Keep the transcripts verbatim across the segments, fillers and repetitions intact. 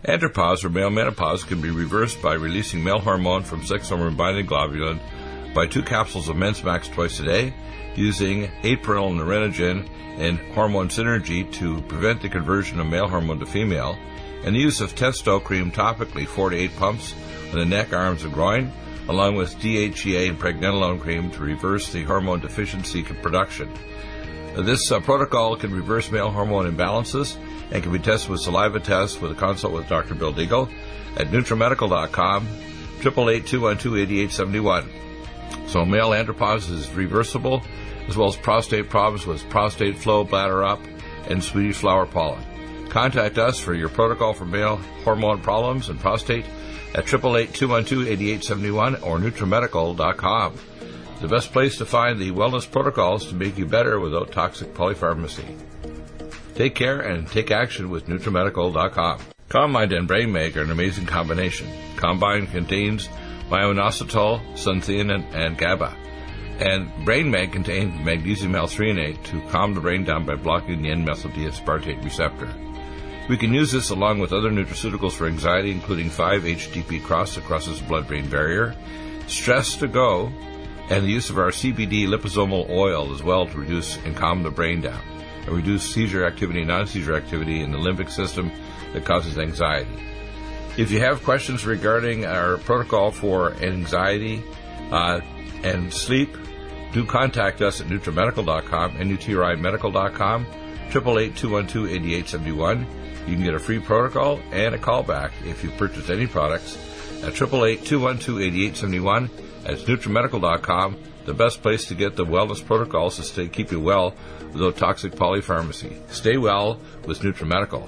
Andropause, or male menopause, can be reversed by releasing male hormone from sex hormone-binding globulin by two capsules of Men's Max twice a day, using eight perennial Nerenogen and hormone synergy to prevent the conversion of male hormone to female, and the use of Testo cream topically, four to eight pumps on the neck, arms, and groin, along with D H E A and pregnenolone cream to reverse the hormone deficiency production. This uh, protocol can reverse male hormone imbalances and can be tested with saliva tests with a consult with Doctor Bill Deagle at NutriMedical dot com, eight eight eight, two one two, eight eight seven one. So male andropause is reversible, as well as prostate problems with prostate flow, bladder up, and Swedish flower pollen. Contact us for your protocol for male hormone problems and prostate at eight eight eight, two one two, eight eight seven one or NutriMedical dot com. The best place to find the wellness protocols to make you better without toxic polypharmacy. Take care and take action with NutriMedical dot com. Combine and BrainMag are an amazing combination. Combine contains myo-inositol, sunthein, and GABA. And BrainMag contains magnesium L-threonate to calm the brain down by blocking the N-methyl D-aspartate receptor. We can use this along with other nutraceuticals for anxiety, including five H T P cross that crosses the blood-brain barrier, Stress to Go, and the use of our C B D liposomal oil as well to reduce and calm the brain down, and reduce seizure activity, non-seizure activity in the limbic system that causes anxiety. If you have questions regarding our protocol for anxiety uh, and sleep, do contact us at NutriMedical dot com, N U T R I Medical dot com, eight eight eight, two one two, eight eight seven one. You can get a free protocol and a callback if you purchase any products at eight eight eight, two one two, eight eight seven one. That's NutriMedical dot com, the best place to get the wellness protocols to stay keep you well without toxic polypharmacy. Stay well with NutriMedical.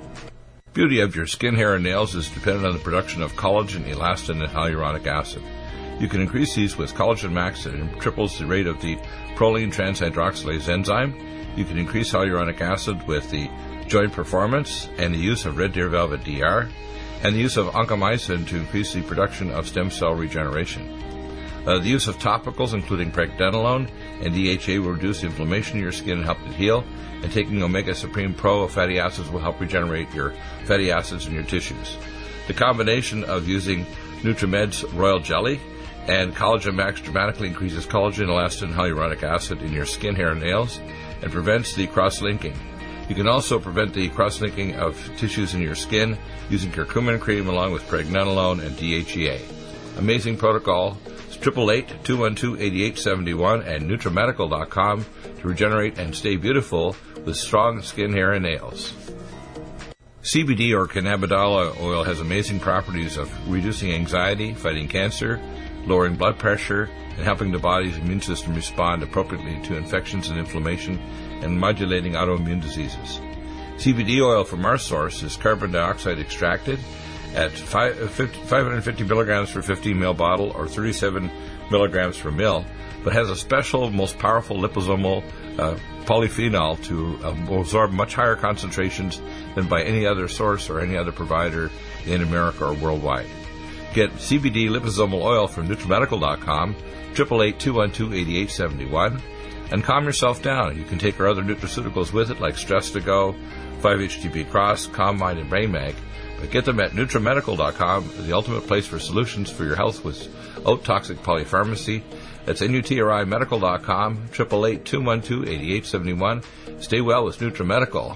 Beauty of your skin, hair, and nails is dependent on the production of collagen, elastin, and hyaluronic acid. You can increase these with Collagen Max that triples the rate of the proline transhydroxylase enzyme. You can increase hyaluronic acid with the Joint Performance and the use of Red Deer Velvet D R, and the use of oncomycin to increase the production of stem cell regeneration. Uh, the use of topicals, including pregnenolone and D H A, will reduce inflammation in your skin and help it heal, and taking Omega Supreme Pro fatty acids will help regenerate your fatty acids in your tissues. The combination of using NutriMed's Royal Jelly and Collagen Max dramatically increases collagen, elastin, and hyaluronic acid in your skin, hair, and nails, and prevents the cross-linking. You can also prevent the cross-linking of tissues in your skin using curcumin cream along with pregnenolone and D H E A. Amazing protocol. It's eight eight eight, two one two, eight eight seven one and NutriMedical dot com to regenerate and stay beautiful with strong skin, hair, and nails. C B D or cannabidiol oil has amazing properties of reducing anxiety, fighting cancer, lowering blood pressure, and helping the body's immune system respond appropriately to infections and inflammation, and modulating autoimmune diseases. C B D oil from our source is carbon dioxide extracted at five hundred fifty milligrams per fifteen milliliter bottle or thirty-seven milligrams per mil, but has a special, most powerful liposomal uh, polyphenol to uh, absorb much higher concentrations than by any other source or any other provider in America or worldwide. Get C B D liposomal oil from NutriMedical dot com, eight eight eight, two one two, eight eight seven one, and calm yourself down. You can take our other nutraceuticals with it, like Stress to Go, five H T P Cross, Calm Mind, and BrainMag. But get them at NutriMedical dot com, the ultimate place for solutions for your health without toxic polypharmacy. That's N U T R I Medical dot com, eight eight eight, two one two, eight eight seven one. Stay well with NutriMedical.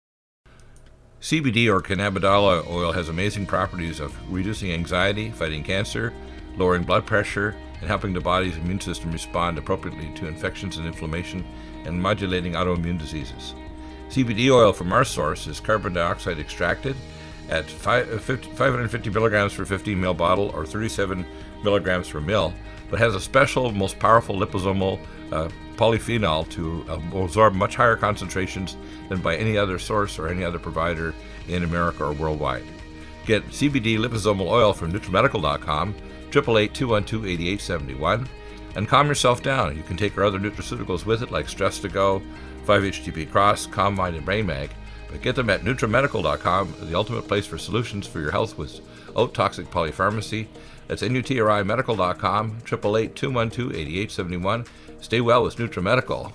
C B D or cannabidiol oil has amazing properties of reducing anxiety, fighting cancer, lowering blood pressure, and helping the body's immune system respond appropriately to infections and inflammation, and modulating autoimmune diseases. C B D oil from our source is carbon dioxide extracted at five hundred fifty milligrams per fifteen milliliter bottle or thirty-seven milligrams per mil, but has a special, most powerful liposomal uh, polyphenol to uh, absorb much higher concentrations than by any other source or any other provider in America or worldwide. Get C B D liposomal oil from NutriMedical dot com, eight eight eight, two one two, eight eight seven one, and calm yourself down. You can take our other nutraceuticals with it, like Stress to Go, five H T P Cross, Calm Mind, and BrainMag. But get them at NutriMedical dot com, the ultimate place for solutions for your health without toxic polypharmacy. That's N U T R I Medical dot com, eight eight eight, two one two, eight eight seven one. Stay well with NutriMedical.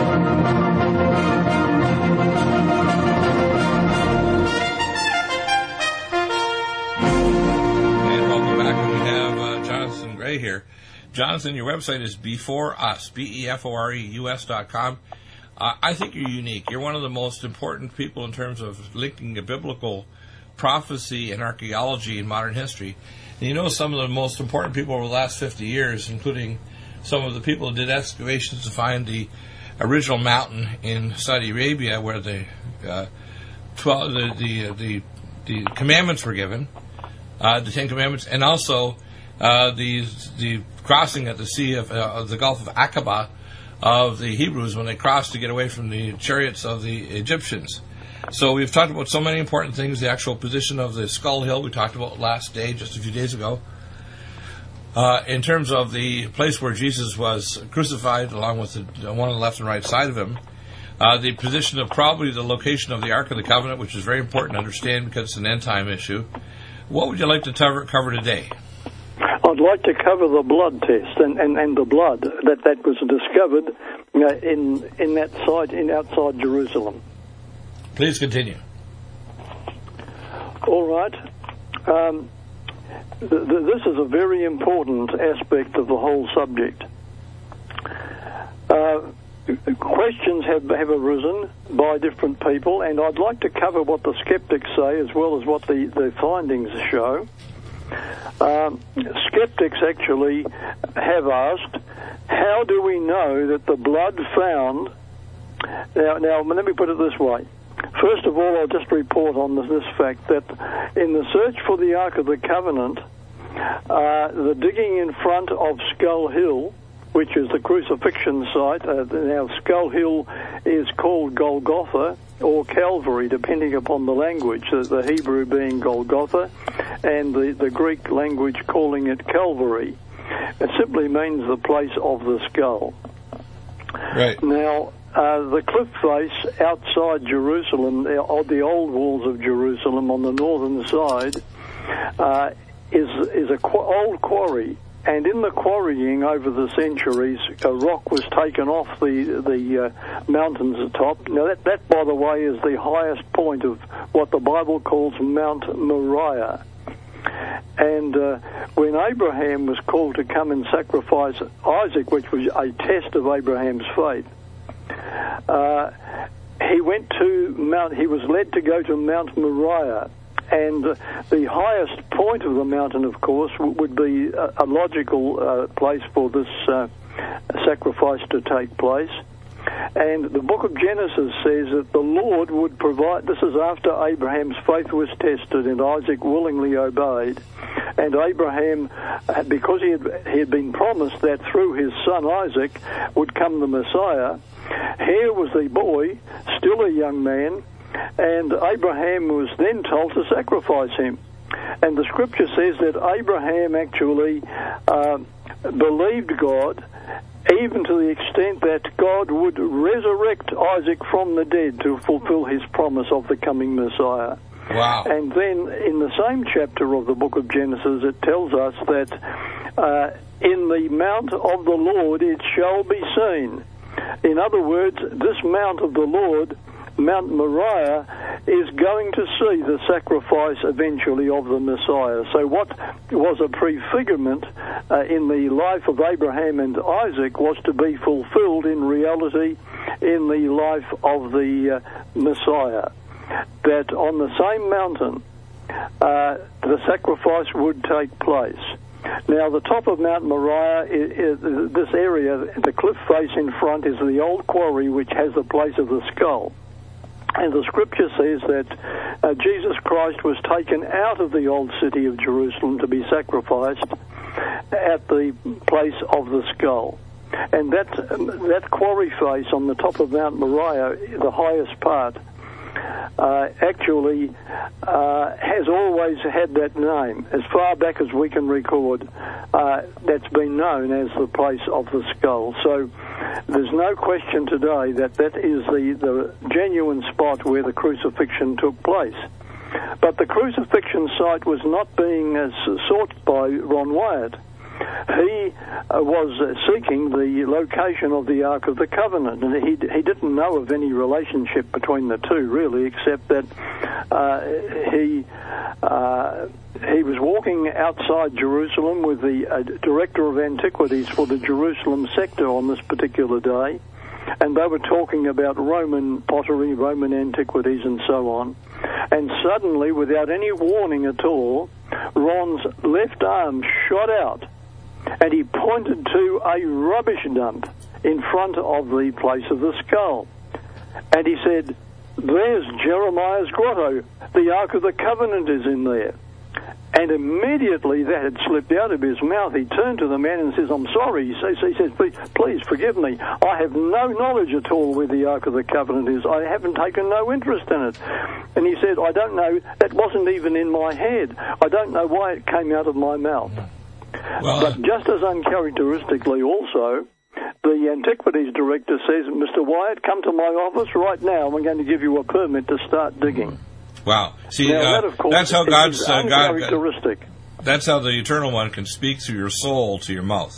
Here. Jonathan, your website is Before Us, B E F O R E U S dot com. Uh, I think you're unique. You're one of the most important people in terms of linking a biblical prophecy and archaeology in modern history. And you know some of the most important people over the last fifty years, including some of the people who did excavations to find the original mountain in Saudi Arabia where the uh, twelve, the, the, the, the commandments were given, uh, the Ten Commandments, and also Uh, the the crossing at the sea of, uh, of the Gulf of Aqaba of the Hebrews when they crossed to get away from the chariots of the Egyptians. So we've talked about so many important things. The actual position of the Skull Hill we talked about last day, just a few days ago. Uh, in terms of the place where Jesus was crucified, along with the one on the left and right side of him, uh, the position of probably the location of the Ark of the Covenant, which is very important to understand because it's an end time issue. What would you like to cover, cover today? I'd like to cover the blood test and, and, and the blood that, that was discovered uh, in in that site in outside Jerusalem. Please continue. All right. Um, th- th- this is a very important aspect of the whole subject. Uh, questions have, have arisen by different people, and I'd like to cover what the skeptics say as well as what the, the findings show. Um, skeptics actually have asked, how do we know that the blood found... Now, now, let me put it this way. First of all, I'll just report on this, this fact that in the search for the Ark of the Covenant, uh, the digging in front of Skull Hill, which is the crucifixion site, uh, now Skull Hill is called Golgotha, or Calvary, depending upon the language, the Hebrew being Golgotha, and the, the Greek language calling it Calvary. It simply means the place of the skull. Right. Now, uh, the cliff face outside Jerusalem, on the old walls of Jerusalem on the northern side, uh, is is a qu- old quarry. And in the quarrying over the centuries, a rock was taken off the the uh, mountain's top. Now, that, that, by the way, is the highest point of what the Bible calls Mount Moriah. And uh, when Abraham was called to come and sacrifice Isaac, which was a test of Abraham's faith, uh, he went to Mount. He was led to go to Mount Moriah. And uh, the highest point of the mountain, of course, w- would be a, a logical uh, place for this uh, sacrifice to take place. And the book of Genesis says that the Lord would provide, this is after Abraham's faith was tested and Isaac willingly obeyed. And Abraham, because he had, he had been promised that through his son Isaac would come the Messiah, here was the boy, still a young man, and Abraham was then told to sacrifice him. And the scripture says that Abraham actually uh, believed God, even to the extent that God would resurrect Isaac from the dead to fulfill his promise of the coming Messiah. Wow. And then in the same chapter of the book of Genesis, it tells us that uh, in the mount of the Lord it shall be seen. In other words, this mount of the Lord, Mount Moriah, is going to see the sacrifice eventually of the Messiah. So what was a prefigurement uh, in the life of Abraham and Isaac was to be fulfilled in reality in the life of the uh, Messiah. That on the same mountain, uh, the sacrifice would take place. Now, the top of Mount Moriah, is, is, this area, the cliff face in front, is the old quarry which has the place of the skull. And the scripture says that uh, Jesus Christ was taken out of the old city of Jerusalem to be sacrificed at the place of the skull. And that, that quarry face on the top of Mount Moriah, the highest part, uh, actually uh, has always had that name. As far back as we can record, uh, that's been known as the place of the skull. So there's no question today that that is the, the genuine spot where the crucifixion took place. But the crucifixion site was not being uh, sought by Ron Wyatt. he uh, was uh, seeking the location of the Ark of the Covenant, and he he didn't know of any relationship between the two, really, except that uh, he uh, he was walking outside Jerusalem with the uh, Director of Antiquities for the Jerusalem sector on this particular day, and they were talking about Roman pottery, Roman antiquities, and so on. And suddenly, without any warning at all, Ron's left arm shot out, and he pointed to a rubbish dump in front of the place of the skull. And he said, "There's Jeremiah's grotto. The Ark of the Covenant is in there." And immediately that had slipped out of his mouth. He turned to the man and says, "I'm sorry." He says, he says please, please forgive me. I have no knowledge at all where the Ark of the Covenant is. I haven't taken no interest in it. And he said, "I don't know. That wasn't even in my head. I don't know why it came out of my mouth." Well, but just as uncharacteristically also, the Antiquities Director says, "Mister Wyatt, come to my office right now. I'm going to give you a permit to start digging." Wow. See, now, uh, that, of course, that's how God's is uh, God. uncharacteristic. That's how the Eternal One can speak through your soul to your mouth.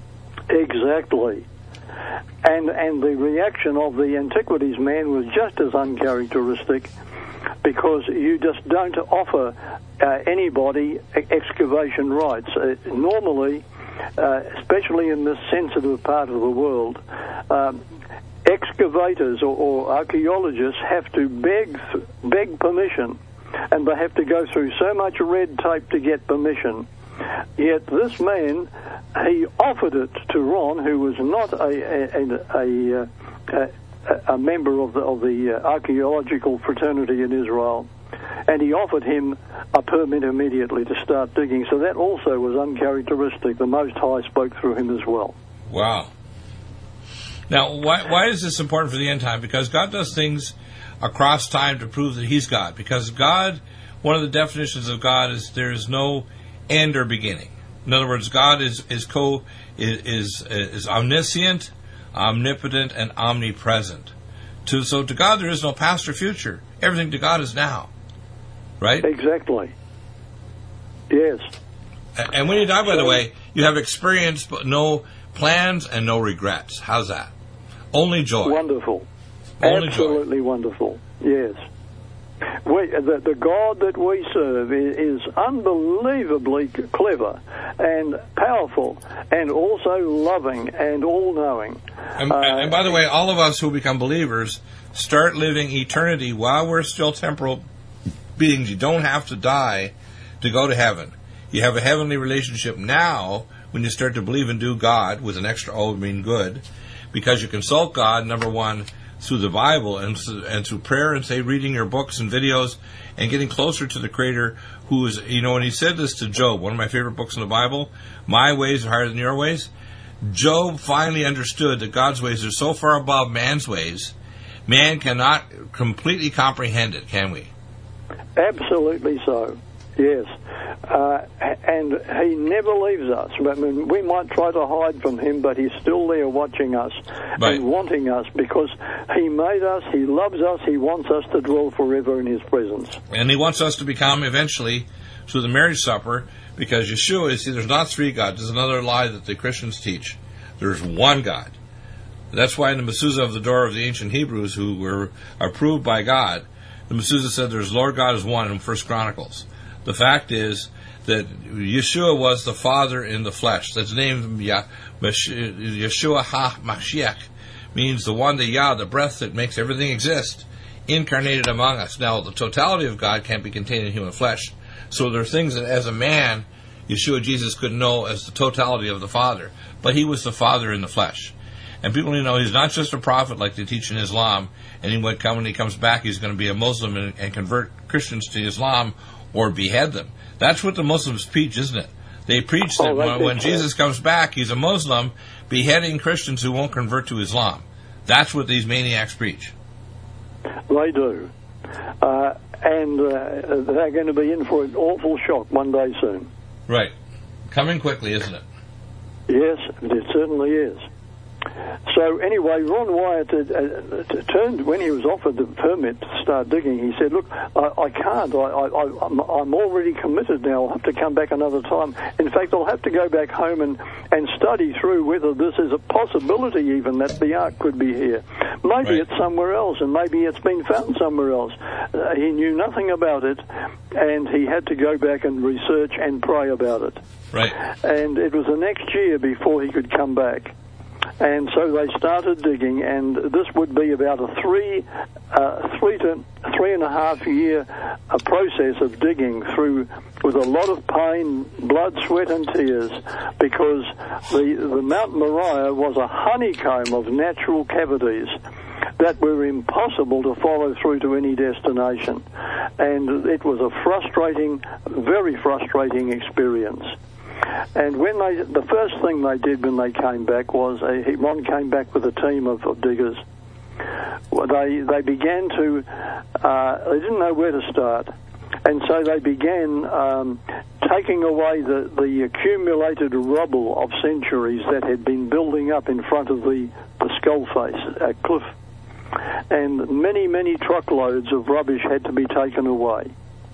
Exactly. And and the reaction of the Antiquities man was just as uncharacteristic, because you just don't offer uh, anybody excavation rights. Uh, normally, uh, especially in this sensitive part of the world, um, excavators or, or archaeologists have to beg beg permission, and they have to go through so much red tape to get permission. Yet this man, he offered it to Ron, who was not a a, a, a, a member of the of the archaeological fraternity in Israel, and he offered him a permit immediately to start digging. So that also was uncharacteristic. The Most High spoke through him as well. Wow. Now, why why is this important for the end time? Because God does things across time to prove that He's God. Because God, one of the definitions of God is there is no end or beginning. In other words, God is is co is is, is omniscient, omnipotent, and omnipresent. To so to God there is no past or future. Everything to God is now. Right? Exactly. Yes. And when you die, by the way, you have experience, but no plans and no regrets. How's that? Only joy. Wonderful. Only Absolutely joy. Wonderful. Yes. We, the, the God that we serve is, is unbelievably clever and powerful, and also loving and all-knowing. And, uh, and by the way, all of us who become believers start living eternity while we're still temporal beings. You don't have to die to go to heaven. You have a heavenly relationship now when you start to believe and do God with an extra O, mean good, because you consult God, number one, through the Bible and, and through prayer and, say, reading your books and videos and getting closer to the Creator, who is, you know, and he said this to Job, one of my favorite books in the Bible, my ways are higher than your ways. Job finally understood that God's ways are so far above man's ways, man cannot completely comprehend it, can we? Absolutely so. Yes, uh, and he never leaves us. I mean, we might try to hide from him, but he's still there watching us right. and wanting us, because he made us, he loves us, he wants us to dwell forever in his presence. And he wants us to become, eventually, through the marriage supper, because Yeshua, you see, there's not three gods. There's another lie that the Christians teach. There's one God. That's why in the mezuzah of the door of the ancient Hebrews, who were approved by God, the mezuzah said there's Lord God is one in First Chronicles. The fact is that Yeshua was the Father in the flesh. That's named Yeshua HaMashiach, means the one, the Yah, the breath that makes everything exist, incarnated among us. Now, the totality of God can't be contained in human flesh, so there are things that as a man, Yeshua Jesus couldn't know as the totality of the Father, but he was the Father in the flesh. And people need to know he's not just a prophet like they teach in Islam, and he would come when he comes back, he's going to be a Muslim and, and convert Christians to Islam or behead them. That's what the Muslims preach, isn't it? They preach that oh, when, when Jesus comes back, he's a Muslim beheading Christians who won't convert to Islam. That's what these maniacs preach. They do. Uh, and uh, they're going to be in for an awful shock one day soon. Right. Coming quickly, isn't it? Yes, it certainly is. So anyway, Ron Wyatt had, uh, turned, when he was offered the permit to start digging, he said, look, I, I can't, I, I, I'm, I'm already committed now, I'll have to come back another time. In fact, I'll have to go back home and, and study through whether this is a possibility even that the Ark could be here. Maybe right. it's somewhere else, and maybe it's been found somewhere else. Uh, he knew nothing about it, and he had to go back and research and pray about it. Right. And it was the next year before he could come back. And so they started digging, and this would be about a three, uh, three to three and a half year uh, process of digging through with a lot of pain, blood, sweat, and tears, because the the Mount Moriah was a honeycomb of natural cavities that were impossible to follow through to any destination, and it was a frustrating, very frustrating experience. And when they, the first thing they did when they came back was, uh, Ron came back with a team of, of diggers. Well, they they began to, uh, they didn't know where to start, and so they began um, taking away the, the accumulated rubble of centuries that had been building up in front of the, the skull face uh, cliff. And many, many truckloads of rubbish had to be taken away.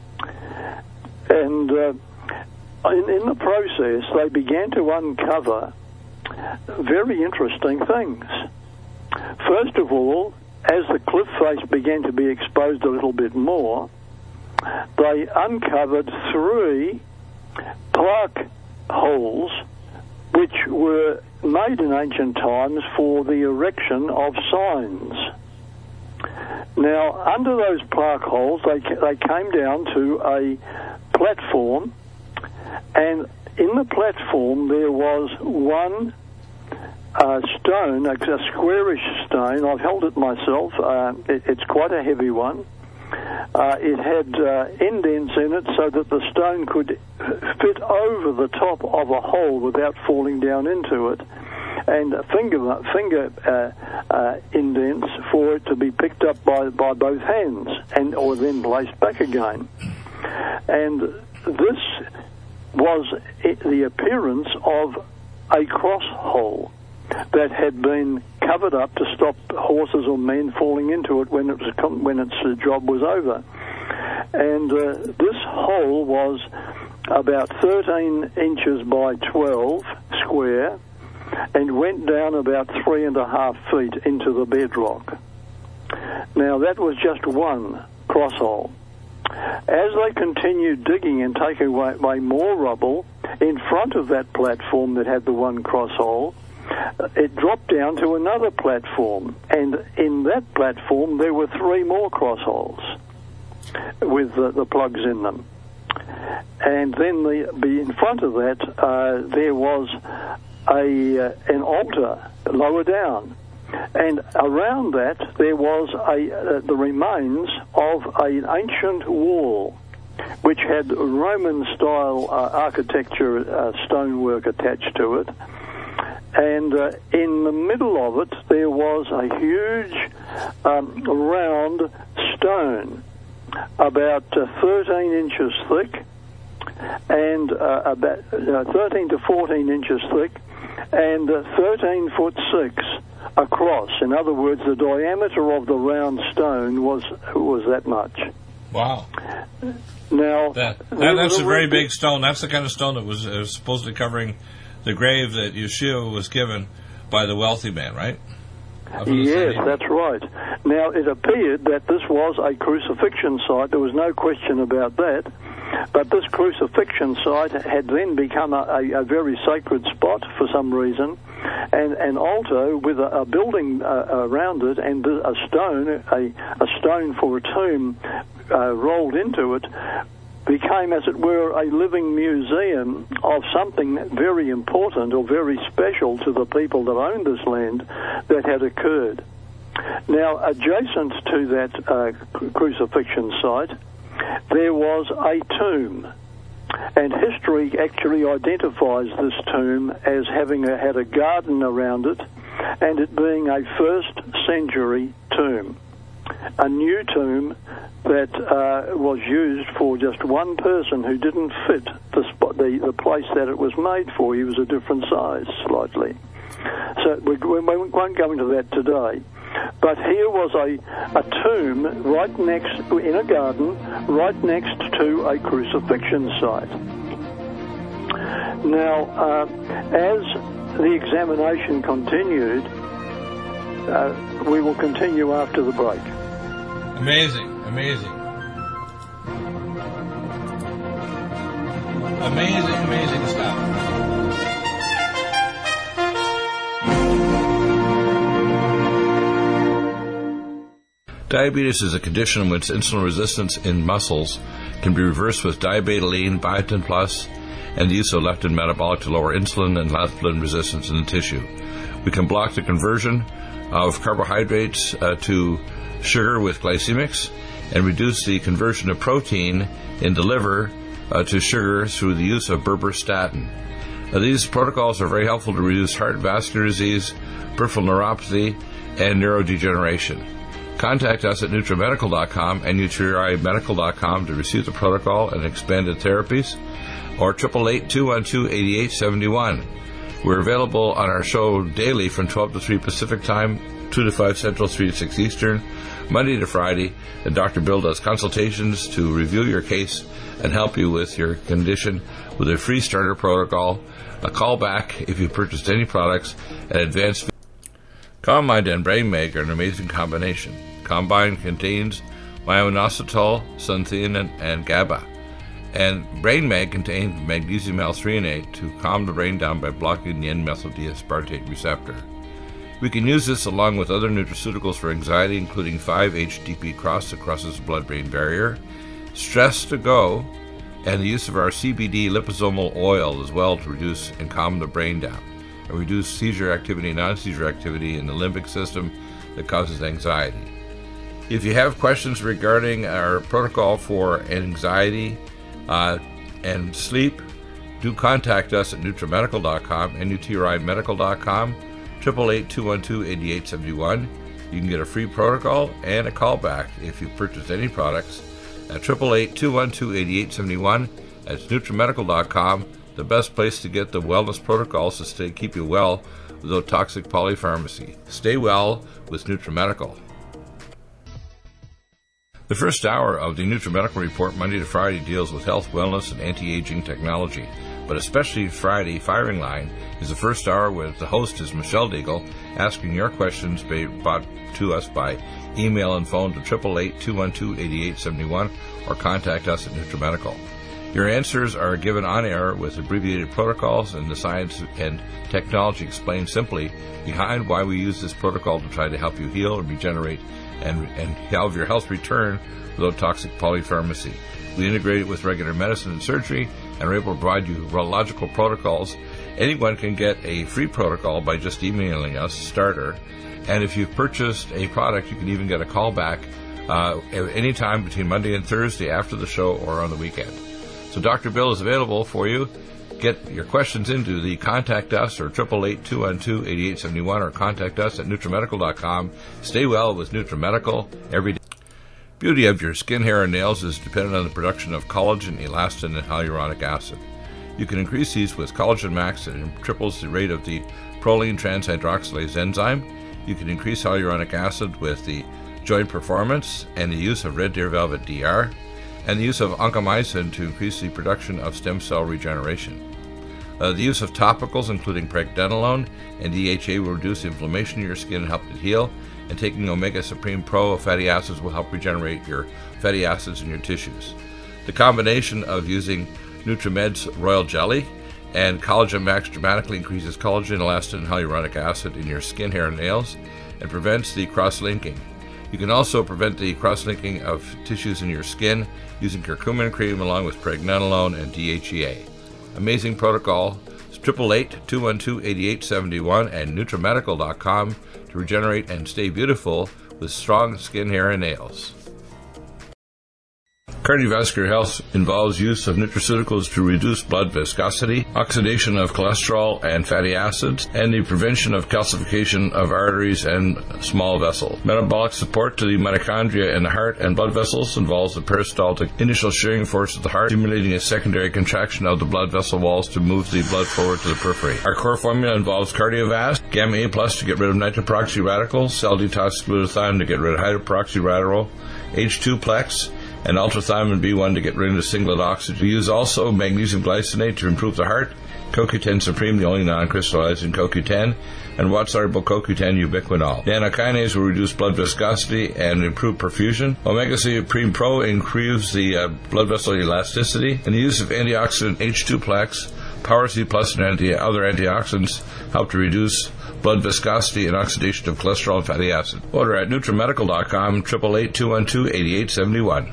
And uh, In, in the process, they began to uncover very interesting things. First of all, as the cliff face began to be exposed a little bit more, they uncovered three plaque holes which were made in ancient times for the erection of signs. Now, under those plaque holes, they, they came down to a platform, and in the platform there was one uh, stone, a, a squarish stone. I've held it myself. Uh, it, it's quite a heavy one. Uh, it had uh, indents in it so that the stone could fit over the top of a hole without falling down into it, and finger finger uh, uh, indents for it to be picked up by, by both hands and or then placed back again. And this was the appearance of a cross hole that had been covered up to stop horses or men falling into it when it was when its job was over. And uh, this hole was about thirteen inches by twelve square and went down about three and a half feet into the bedrock. Now, that was just one cross hole. As they continued digging and taking away, away more rubble, in front of that platform that had the one cross hole, it dropped down to another platform, and in that platform there were three more cross holes with the, the plugs in them. And then the, in front of that uh, there was a uh, an altar lower down, and around that there was a uh, the remains of an ancient wall which had Roman-style uh, architecture, uh, stonework attached to it. And uh, in the middle of it, there was a huge um, round stone, about uh, thirteen inches thick, and uh, about uh, thirteen to fourteen inches thick, and uh, thirteen foot six across. In other words, the diameter of the round stone was was that much. Wow. Now, that, that that's a very big stone. That's the kind of stone that was uh, supposedly covering the grave that Yeshua was given by the wealthy man, right? Yes, that's right. Now, it appeared that this was a crucifixion site. There was no question about that. But this crucifixion site had then become a, a, a very sacred spot for some reason, and an altar with a, a building uh, around it and a stone, a, a stone for a tomb uh, rolled into it, became, as it were, a living museum of something very important or very special to the people that owned this land that had occurred. Now, adjacent to that uh, crucifixion site, there was a tomb, and history actually identifies this tomb as having a, had a garden around it, and it being a first century tomb, a new tomb that uh, was used for just one person who didn't fit the, spot, the the place that it was made for. He was a different size slightly. so we, we won't go into that today. But here was a, a tomb right next, in a garden, right next to a crucifixion site. Now, uh, as the examination continued, uh, we will continue after the break. Amazing, amazing. Amazing, amazing stuff. Diabetes is a condition in which insulin resistance in muscles can be reversed with diabetoline, biotin plus, and the use of leptin metabolic to lower insulin and leptin resistance in the tissue. We can block the conversion of carbohydrates uh, to sugar with glycemics and reduce the conversion of protein in the liver uh, to sugar through the use of berberstatin. Uh, these protocols are very helpful to reduce heart vascular disease, peripheral neuropathy, and neurodegeneration. Contact us at NutriMedical dot com and Nutrioride Medical dot com to receive the protocol and expanded therapies, or eight eight eight, two one two, eight eight seven one. We're available on our show daily from twelve to three Pacific Time, two to five Central, three to six Eastern, Monday to Friday, and Doctor Bill does consultations to review your case and help you with your condition with a free starter protocol, a call back if you purchased any products, and advanced. Combine and Brain Mag are an amazing combination. Combine contains myo-inositol, xanthine, and GABA. And Brain Mag contains magnesium L-threonate to calm the brain down by blocking the N-methyl D-aspartate receptor. We can use this along with other nutraceuticals for anxiety, including five H T P Cross that crosses the blood-brain barrier, Stress to Go, and the use of our C B D liposomal oil as well to reduce and calm the brain down, and reduce seizure activity, non-seizure activity in the limbic system that causes anxiety. If you have questions regarding our protocol for anxiety uh, and sleep, do contact us at NutriMedical dot com and Nutrioride Medical dot com, eight eight eight, two one two, eight eight seven one. You can get a free protocol and a callback if you purchased any products at eight eight eight, two one two, eight eight seven one. That's NutriMedical dot com, the best place to get the wellness protocols to stay keep you well without toxic polypharmacy. Stay well with NutriMedical. The first hour of the NutriMedical Report, Monday to Friday, deals with health, wellness, and anti-aging technology. But especially Friday, Firing Line, is the first hour where the host is Michelle Deagle, asking your questions brought to us by email and phone to eight eight eight, two one two, eight eight seven one or contact us at NutriMedical. Your answers are given on air with abbreviated protocols and the science and technology explained simply behind why we use this protocol to try to help you heal and regenerate and, and have your health return without toxic polypharmacy. We integrate it with regular medicine and surgery and are able to provide you urological protocols. Anyone can get a free protocol by just emailing us, starter, and if you've purchased a product, you can even get a call back uh, at any time between Monday and Thursday after the show or on the weekend. So Doctor Bill is available for you. Get your questions into the Contact Us or eight eight eight, two one two, eight eight seven one or contact us at NutriMedical dot com. Stay well with NutriMedical every day. Beauty of your skin, hair, and nails is dependent on the production of collagen, elastin, and hyaluronic acid. You can increase these with Collagen Max and it triples the rate of the proline transhydroxylase enzyme. You can increase hyaluronic acid with the Joint Performance and the use of Red Deer Velvet D R, and the use of oncomycin to increase the production of stem cell regeneration. Uh, the use of topicals, including pregnenolone and D H A, will reduce inflammation in your skin and help it heal, and taking Omega Supreme Pro fatty acids will help regenerate your fatty acids in your tissues. The combination of using NutriMed's Royal Jelly and Collagen Max dramatically increases collagen, elastin, and hyaluronic acid in your skin, hair, and nails, and prevents the cross-linking. You can also prevent the cross-linking of tissues in your skin using curcumin cream along with pregnenolone and D H E A. Amazing protocol. It's eight eight eight, two one two, eight eight seven one and NutriMedical dot com to regenerate and stay beautiful with strong skin, hair, and nails. Cardiovascular health involves use of nutraceuticals to reduce blood viscosity, oxidation of cholesterol and fatty acids, and the prevention of calcification of arteries and small vessels. Metabolic support to the mitochondria in the heart and blood vessels involves the peristaltic initial shearing force of the heart, stimulating a secondary contraction of the blood vessel walls to move the blood forward to the periphery. Our core formula involves Cardiovasc, Gamma A plus to get rid of nitroproxy radicals, cell detox glutathione to get rid of hydroperoxy radical, H two plex, and ultrathymine B one to get rid of singlet oxygen. We use also magnesium glycinate to improve the heart, C O Q ten Supreme, the only non-crystallizing C O Q ten, and watt-soluble C O Q ten ubiquinol. Nanokinase will reduce blood viscosity and improve perfusion. Omega three Supreme Pro improves the uh, blood vessel elasticity, and the use of antioxidant H two plex, Power C Plus, and anti- other antioxidants help to reduce blood viscosity and oxidation of cholesterol and fatty acid. Order at nutrimedical dot com, eight eight eight, two one two, eight eight seven one.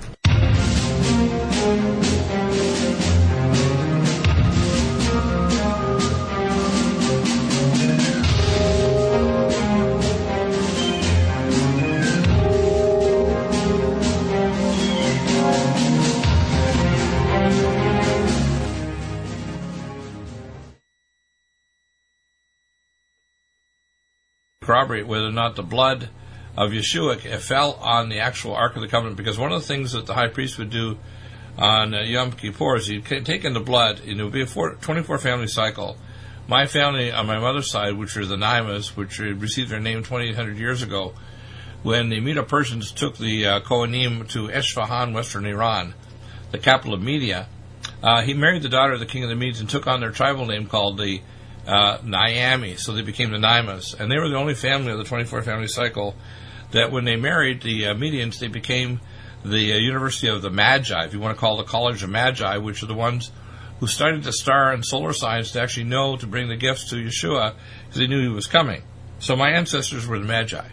Corroborate whether or not the blood of Yeshua fell on the actual Ark of the Covenant, because one of the things that the high priest would do on uh, Yom Kippur is he'd take in the blood, and it would be a four, twenty-four family cycle. My family on my mother's side, which are the Naimas, which received their name twenty-eight hundred years ago, when the Medo-Persians took the uh, Kohanim to Esfahan, western Iran, the capital of Media, uh, he married the daughter of the king of the Medes and took on their tribal name called the Uh, Niami, so they became the Naimas, and they were the only family of the twenty-four family cycle that when they married the uh, Medians, they became the uh, University of the Magi, if you want to call it the College of Magi, which are the ones who studied the star and solar science to actually know to bring the gifts to Yeshua because they knew he was coming. So my ancestors were the Magi.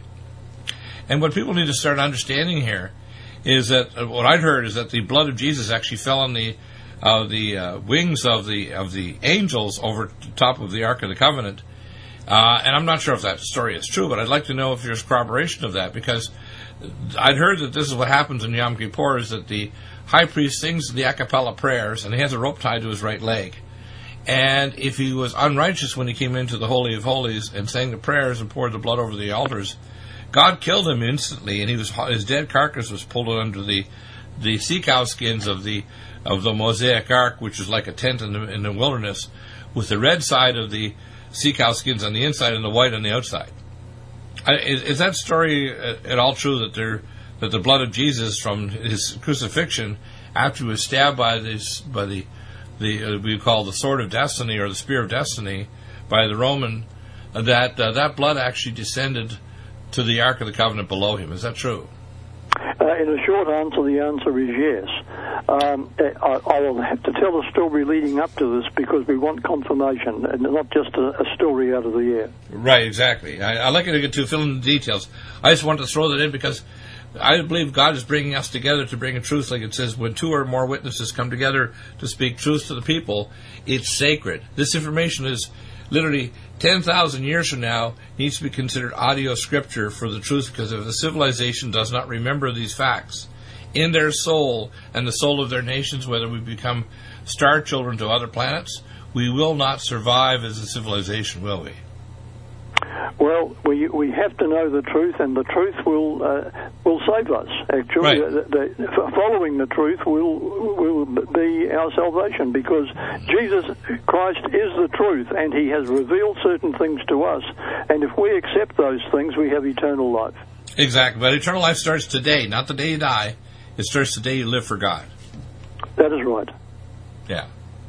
And what people need to start understanding here is that, uh, what I'd heard is that the blood of Jesus actually fell on the of the uh, wings of the of the angels over the top of the Ark of the Covenant. Uh, and I'm not sure if that story is true, but I'd like to know if there's corroboration of that, because I'd heard that this is what happens in Yom Kippur, is that the high priest sings the a cappella prayers, and he has a rope tied to his right leg. And if he was unrighteous when he came into the Holy of Holies and sang the prayers and poured the blood over the altars, God killed him instantly, and he was his dead carcass was pulled under the the sea cow skins of the of the Mosaic Ark, which is like a tent in the, in the wilderness, with the red side of the sea cow skins on the inside and the white on the outside. I, is, is that story at all true, that there that the blood of Jesus from his crucifixion, after he was stabbed by this by the the uh, we call the sword of destiny or the spear of destiny by the Roman, uh, that uh, that blood actually descended to the Ark of the Covenant below him? Is that true? Uh, in a short answer, the answer is yes. Um, I, I will have to tell a story leading up to this because we want confirmation and not just a, a story out of the air. Right, exactly. I, I'd like you to get to fill in the details. I just want to throw that in because I believe God is bringing us together to bring a truth. Like it says, when two or more witnesses come together to speak truth to the people, it's sacred. This information is literally ten thousand years from now needs to be considered audio scripture for the truth, because if a civilization does not remember these facts in their soul and the soul of their nations, whether we become star children to other planets, we will not survive as a civilization, will we? Well, we we have to know the truth, and the truth will uh, will save us. Actually, right. the, the, following the truth will will be our salvation, because Jesus Christ is the truth, and He has revealed certain things to us. And if we accept those things, we have eternal life. Exactly, but eternal life starts today, not the day you die. It starts the day you live for God. That is right. Yeah.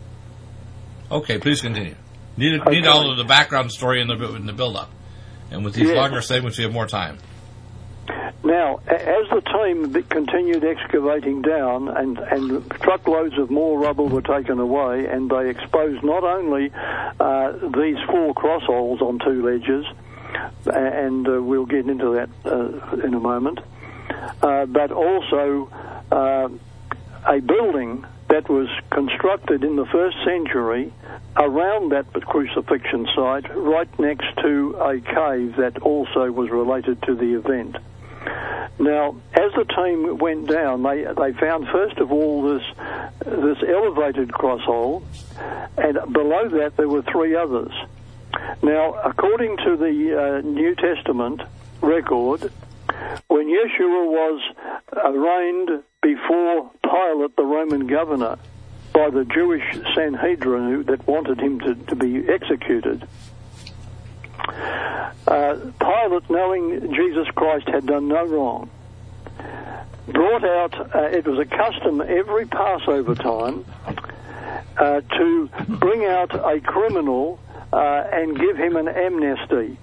Okay, please continue. Need, okay. need all of the background story in the, in the build-up. And with these yes. longer segments, we have more time. Now, as the team continued excavating down, and, and truckloads of more rubble were taken away, and they exposed not only uh, these four cross holes on two ledges, and uh, we'll get into that uh, in a moment, uh, but also uh, a building that was constructed in the first century around that crucifixion site, right next to a cave that also was related to the event. Now, as the team went down, they they found first of all this this elevated cross hole, and below that there were three others. Now, according to the uh, New Testament record, when Yeshua was arraigned before Pilate, the Roman governor, by the Jewish Sanhedrin who, that wanted him to, to be executed, uh, Pilate, knowing Jesus Christ had done no wrong, brought out, uh, it was a custom every Passover time, uh, to bring out a criminal uh, and give him an amnesty.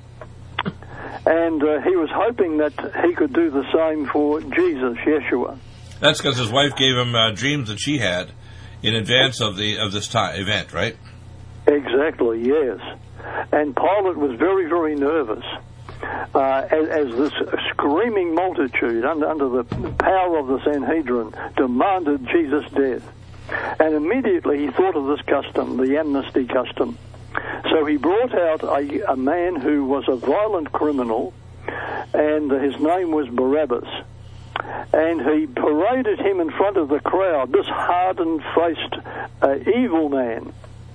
And uh, he was hoping that he could do the same for Jesus, Yeshua. That's because his wife gave him uh, dreams that she had in advance of the of this time, event, right? Exactly, yes. And Pilate was very, very nervous uh, as, as this screaming multitude under, under the power of the Sanhedrin demanded Jesus' death. And immediately he thought of this custom, the amnesty custom. So he brought out a, a man who was a violent criminal, and his name was Barabbas. And he paraded him in front of the crowd, this hardened-faced uh, evil man.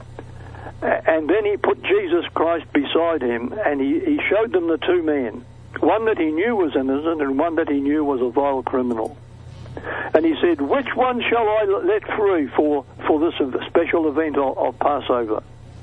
And then he put Jesus Christ beside him, and he, he showed them the two men, one that he knew was innocent and one that he knew was a vile criminal. And he said, which one shall I let free for, for this special event of, of Passover?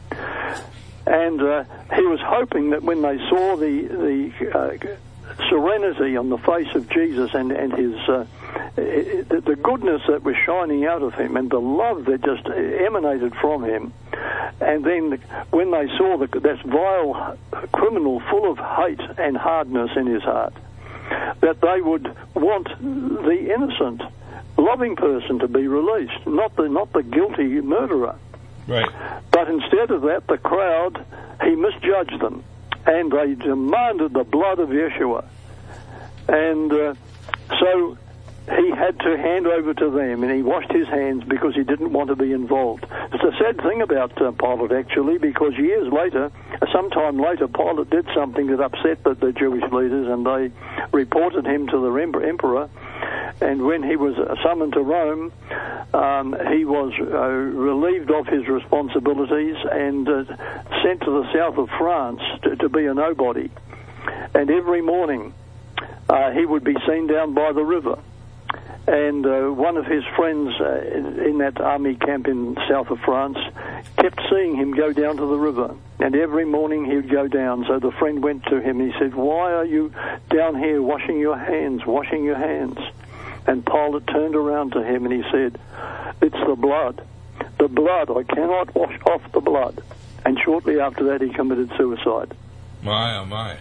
And uh, he was hoping that when they saw the the uh, serenity on the face of Jesus and, and his uh, the, the goodness that was shining out of him and the love that just emanated from him, and then when they saw the, this vile criminal full of hate and hardness in his heart, that they would want the innocent, loving person to be released, not the not the guilty murderer. Right. But instead of that, the crowd, he misjudged them, and they demanded the blood of Yeshua. And uh, so he had to hand over to them, and he washed his hands because he didn't want to be involved. It's a sad thing about uh, Pilate, actually, because years later, sometime later, Pilate did something that upset the, the Jewish leaders, and they reported him to the emperor. And when he was summoned to Rome, um, he was uh, relieved of his responsibilities and uh, sent to the south of France to, to be a nobody. And every morning uh, he would be seen down by the river. And uh, one of his friends uh, in, in that army camp in south of France kept seeing him go down to the river. And every morning he would go down. So the friend went to him and he said, why are you down here washing your hands, washing your hands? And Pilate turned around to him and he said, it's the blood. The blood. I cannot wash off the blood. And shortly after that, he committed suicide. My, oh my.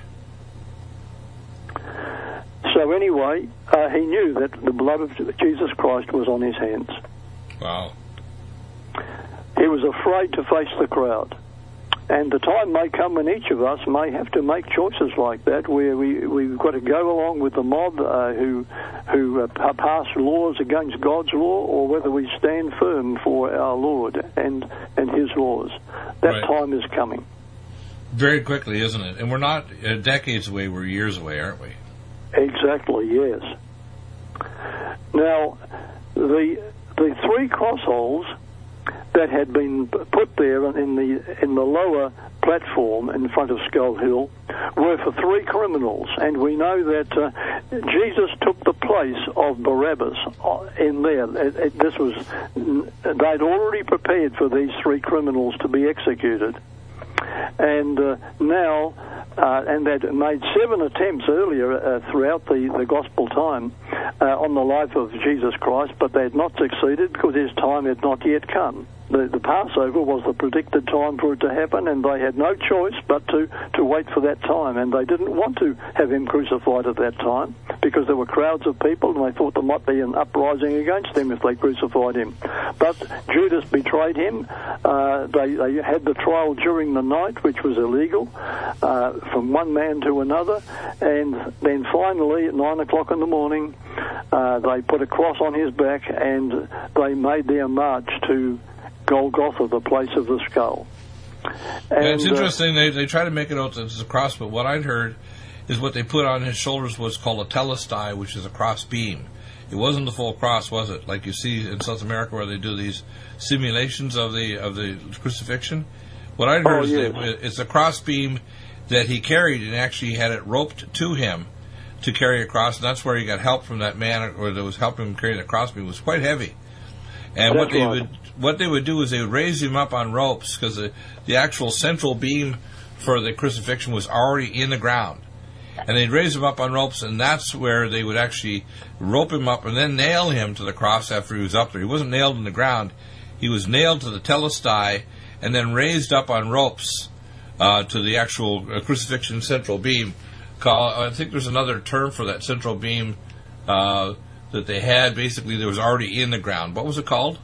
So anyway, uh, he knew that the blood of Jesus Christ was on his hands. Wow. He was afraid to face the crowd. And the time may come when each of us may have to make choices like that, where we, we've got to go along with the mob uh, who who uh, pass laws against God's law, or whether we stand firm for our Lord and, and his laws. That Right. time is coming. Very quickly, isn't it? And we're not uh, decades away, we're years away, aren't we? Exactly, yes. Now, the the three cross holes that had been put there in the in the lower platform in front of Skull Hill were for three criminals, and we know that uh, Jesus took the place of Barabbas in there. It, it, this was they'd already prepared for these three criminals to be executed, and uh, now. Uh, and they'd made seven attempts earlier uh, throughout the, the gospel time uh, on the life of Jesus Christ, but they had not succeeded because his time had not yet come. The, the Passover was the predicted time for it to happen, and they had no choice but to, to wait for that time. And they didn't want to have him crucified at that time because there were crowds of people, and they thought there might be an uprising against him if they crucified him. But Judas betrayed him. Uh, they, they had the trial during the night, which was illegal, uh, from one man to another. And then finally, at nine o'clock in the morning, uh, they put a cross on his back, and they made their march to Golgotha, the place of the skull. And, yeah, it's interesting. Uh, they they try to make it out as a cross, but what I'd heard is what they put on his shoulders was called a telestai, which is a cross beam. It wasn't the full cross, was it? Like you see in South America where they do these simulations of the of the crucifixion. What I heard oh, is yes. that it's a cross beam that he carried, and actually he had it roped to him to carry across, and that's where he got help from that man, or that was helping him carry the cross beam. It was quite heavy. And that's what they right. would what they would do is they would raise him up on ropes, because the, the actual central beam for the crucifixion was already in the ground. And they'd raise him up on ropes, and that's where they would actually rope him up and then nail him to the cross after he was up there. He wasn't nailed in the ground. He was nailed to the telestai and then raised up on ropes uh, to the actual uh, crucifixion central beam. Call, I think there's another term for that central beam uh, that they had. Basically, that was already in the ground. What was it called?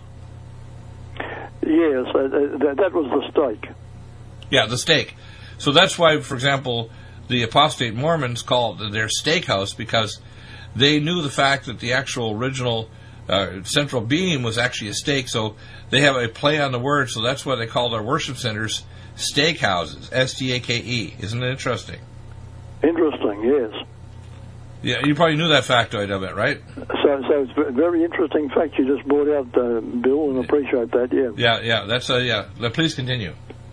Yes, uh, that, that was the stake. Yeah, the stake. So that's why, for example, the apostate Mormons call it their steakhouse, because they knew the fact that the actual original uh, central beam was actually a stake. So they have a play on the word. So that's why they call their worship centers steakhouses, S T A K E. Isn't it interesting? Interesting, yes. Yeah, you probably knew that factoid of it, right? So, so it's a very interesting fact you just brought out, uh, Bill, and appreciate that. Yeah. Yeah, yeah. That's uh, yeah. Please continue.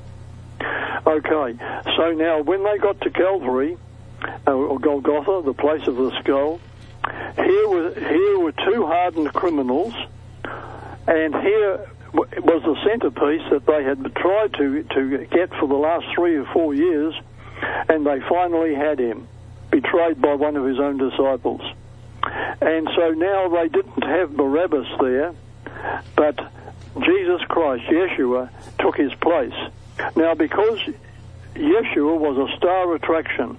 Okay, so now when they got to Calvary, uh, or Golgotha, the place of the skull, here were here were two hardened criminals, and here was the centerpiece that they had tried to to get for the last three or four years, and they finally had him, betrayed by one of his own disciples. And so now they didn't have Barabbas there, but Jesus Christ, Yeshua, took his place. Now, because Yeshua was a star attraction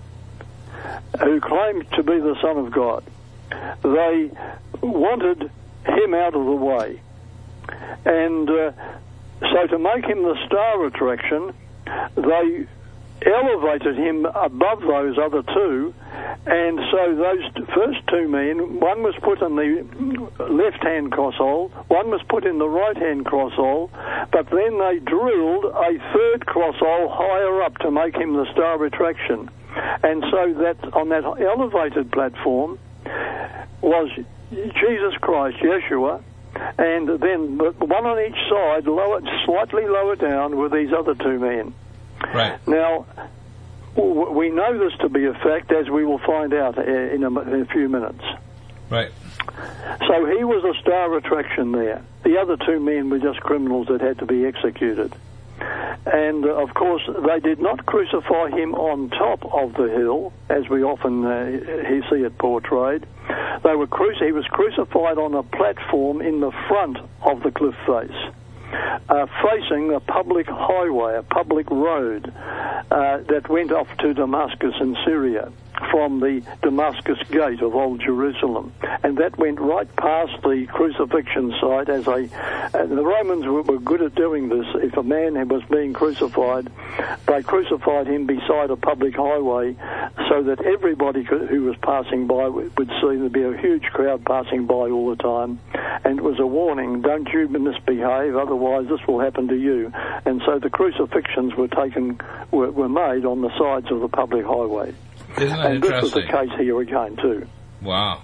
who claimed to be the Son of God, they wanted him out of the way. And uh, so to make him the star attraction, they elevated him above those other two, and so those first two men, one was put in the left-hand crosshole, one was put in the right-hand crosshole, but then they drilled a third crosshole higher up to make him the star attraction. And so that on that elevated platform was Jesus Christ, Yeshua, and then one on each side, lower, slightly lower down, were these other two men. Right. Now, we know this to be a fact, as we will find out in a, in a few minutes. Right. So he was a star attraction there. The other two men were just criminals that had to be executed. And, uh, of course, they did not crucify him on top of the hill, as we often uh, see it portrayed. They were cruci- he was crucified on a platform in the front of the cliff face, Uh, facing a public highway, a public road uh, that went off to Damascus in Syria from the Damascus Gate of Old Jerusalem. And that went right past the crucifixion site. As a, uh, the Romans were, were good at doing this. If a man was being crucified, they crucified him beside a public highway so that everybody could, who was passing by would see. There'd be a huge crowd passing by all the time. And it was a warning, don't you misbehave, otherwise this will happen to you. And so the crucifixions were taken, were, were made on the sides of the public highway. Isn't that and interesting? this was the case here again, too. Wow.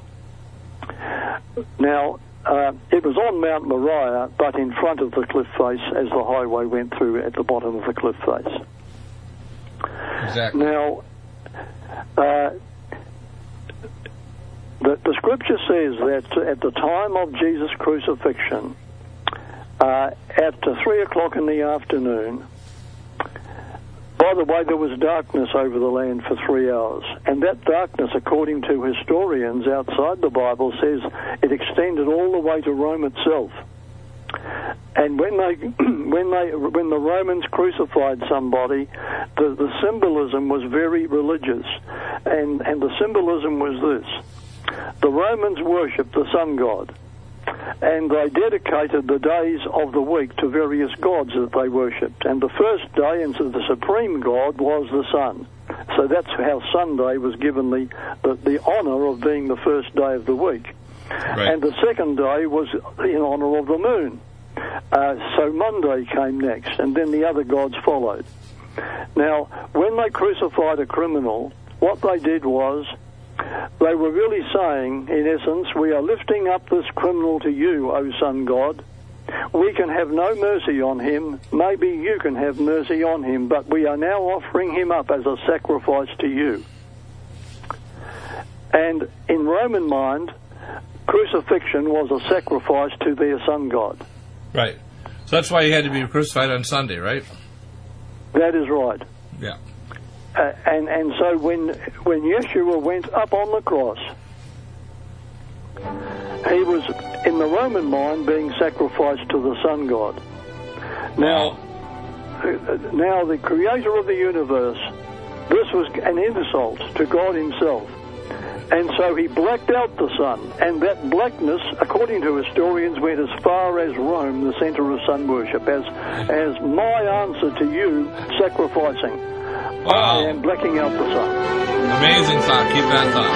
Now, uh, it was on Mount Moriah, but in front of the cliff face as the highway went through at the bottom of the cliff face. Exactly. Now, uh, the, the scripture says that at the time of Jesus' crucifixion, uh, at uh, three o'clock in the afternoon, by the way, there was darkness over the land for three hours. And that darkness, according to historians outside the Bible, says it extended all the way to Rome itself. And when they, when they, when the Romans crucified somebody, the, the symbolism was very religious. And, and the symbolism was this. The Romans worshipped the sun god. And they dedicated the days of the week to various gods that they worshipped. And the first day, and so the supreme god, was the sun. So that's how Sunday was given the, the, the honor of being the first day of the week. Right. And the second day was in honor of the moon. Uh, so Monday came next, and then the other gods followed. Now, when they crucified a criminal, what they did was they were really saying, in essence, we are lifting up this criminal to you, O Sun God. We can have no mercy on him. Maybe you can have mercy on him, but we are now offering him up as a sacrifice to you. And in Roman mind, crucifixion was a sacrifice to their sun god. Right. So that's why he had to be crucified on Sunday, right? That is right. Yeah. Uh, and and so when when Yeshua went up on the cross, he was, in the Roman mind, being sacrificed to the sun god. Now, uh, now the creator of the universe, this was an insult to God himself. And so he blacked out the sun. And that blackness, according to historians, went as far as Rome, the center of sun worship, as, as my answer to you sacrificing. Wow. And blacking out the sun. Amazing thought. Keep that thought.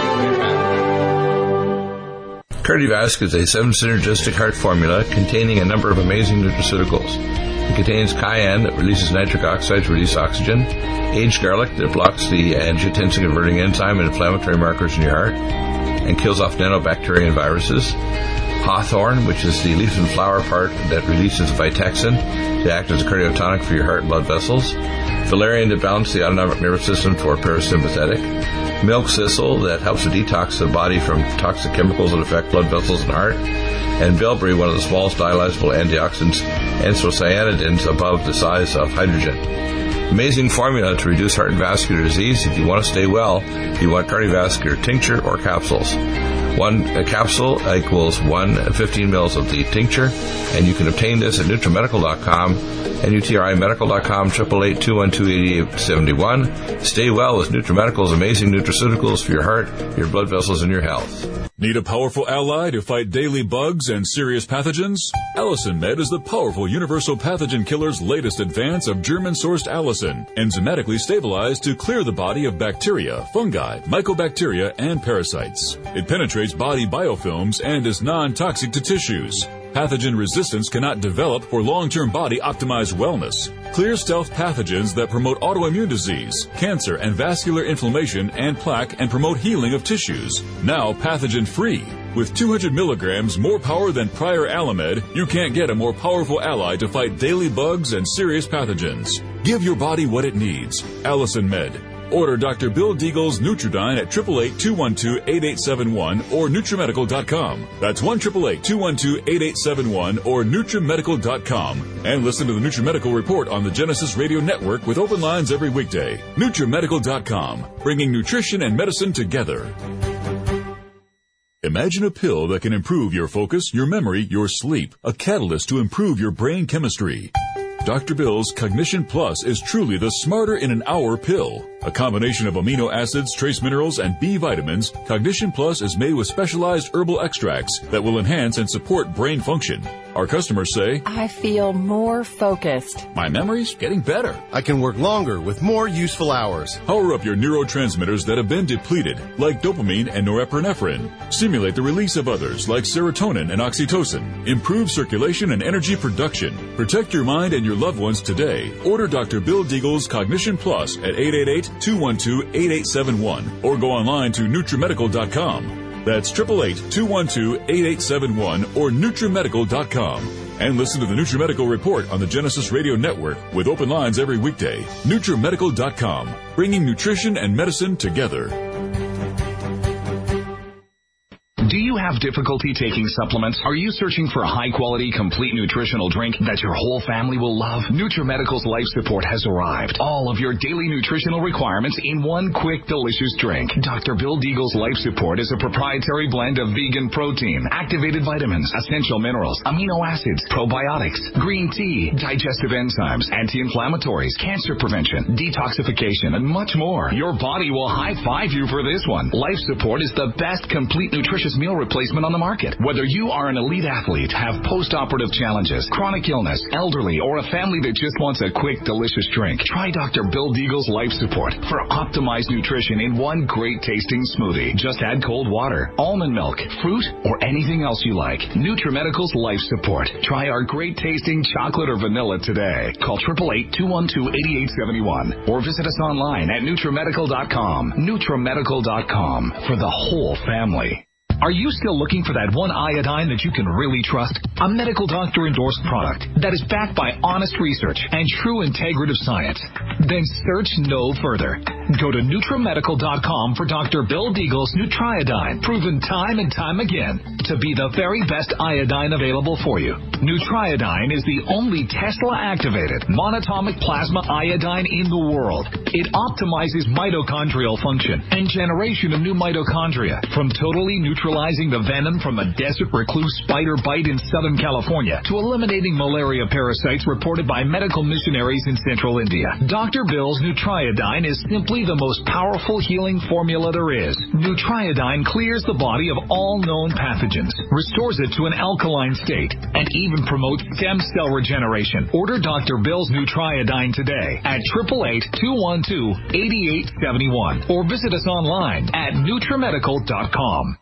Cardiovasc is a seven synergistic heart formula containing a number of amazing nutraceuticals. It contains cayenne that releases nitric oxide to release oxygen, aged garlic that blocks the angiotensin-converting enzyme and inflammatory markers in your heart and kills off nanobacteria and viruses, hawthorn, which is the leaf and flower part that releases vitexin to act as a cardiotonic for your heart and blood vessels, valerian to balance the autonomic nervous system for parasympathetic, milk thistle that helps to detox the body from toxic chemicals that affect blood vessels and heart, and bilberry, one of the smallest dialyzable antioxidants, anthocyanidins above the size of hydrogen. Amazing formula to reduce heart and vascular disease. If you want to stay well, you want cardiovascular tincture or capsules. One a capsule equals one fifteen mils of the tincture, and you can obtain this at NutriMedical dot com, N U T R I medical dot com, eight eight eight, two one two, eight eight seven one. Stay well with NutriMedical's amazing nutraceuticals for your heart, your blood vessels, and your health. Need a powerful ally to fight daily bugs and serious pathogens? Allicin Med is the powerful universal pathogen killer's latest advance of German-sourced allicin, enzymatically stabilized to clear the body of bacteria, fungi, mycobacteria, and parasites. It penetrates body biofilms and is non-toxic to tissues. Pathogen resistance cannot develop for long-term body-optimized wellness. Clear stealth pathogens that promote autoimmune disease, cancer, and vascular inflammation and plaque and promote healing of tissues. Now pathogen-free. With two hundred milligrams more power than prior Alamed, you can't get a more powerful ally to fight daily bugs and serious pathogens. Give your body what it needs. Allicin Med. Order Doctor Bill Deagle's Nutridyne at eight eight eight, two one two, eight eight seven one or NutriMedical dot com. That's one eight eight eight, two one two, eight eight seven one or NutriMedical dot com. And listen to the NutriMedical Report on the Genesis Radio Network with open lines every weekday. NutriMedical dot com, bringing nutrition and medicine together. Imagine a pill that can improve your focus, your memory, your sleep. A catalyst to improve your brain chemistry. Doctor Bill's Cognition Plus is truly the smarter in an hour pill. A combination of amino acids, trace minerals, and B vitamins, Cognition Plus is made with specialized herbal extracts that will enhance and support brain function. Our customers say, I feel more focused. My memory's getting better. I can work longer with more useful hours. Power up your neurotransmitters that have been depleted, like dopamine and norepinephrine. Stimulate the release of others, like serotonin and oxytocin. Improve circulation and energy production. Protect your mind and your loved ones today. Order Doctor Bill Deagle's Cognition Plus at eight eight eight, two one two, eight eight seven one or go online to NutriMedical dot com. That's eight eight eight, two one two, eight eight seven one or NutriMedical dot com. And listen to the NutriMedical Report on the Genesis Radio Network with open lines every weekday. NutriMedical dot com, bringing nutrition and medicine together. Do you have difficulty taking supplements? Are you searching for a high-quality, complete nutritional drink that your whole family will love? NutriMedical's Life Support has arrived. All of your daily nutritional requirements in one quick, delicious drink. Doctor Bill Deagle's Life Support is a proprietary blend of vegan protein, activated vitamins, essential minerals, amino acids, probiotics, green tea, digestive enzymes, anti-inflammatories, cancer prevention, detoxification, and much more. Your body will high-five you for this one. Life Support is the best complete nutritious meal replacement replacement on the market. Whether you are an elite athlete, have post-operative challenges, chronic illness, elderly, or a family that just wants a quick, delicious drink, try Doctor Bill Deagle's Life Support for optimized nutrition in one great tasting smoothie. Just add cold water, almond milk, fruit, or anything else you like. NutriMedical's Life Support. Try our great tasting chocolate or vanilla today. Call eight eight eight, two one two, eight eight seven one or visit us online at NutriMedical dot com. NutriMedical dot com for the whole family. Are you still looking for that one iodine that you can really trust? A medical doctor-endorsed product that is backed by honest research and true integrative science? Then search no further. Go to NutriMedical dot com for Doctor Bill Deagle's Nutriodine, proven time and time again to be the very best iodine available for you. Nutriodine is the only Tesla-activated monatomic plasma iodine in the world. It optimizes mitochondrial function and generation of new mitochondria from totally neutralizing the venom from a desert recluse spider bite in Southern California to eliminating malaria parasites reported by medical missionaries in central India. Doctor Bill's Nutriodine is simply the most powerful healing formula there is. Nutriodine clears the body of all known pathogens, restores it to an alkaline state, and even promotes stem cell regeneration. Order Doctor Bill's Nutriodine today at eight eight eight, two one two, eight eight seven one or visit us online at NutriMedical dot com.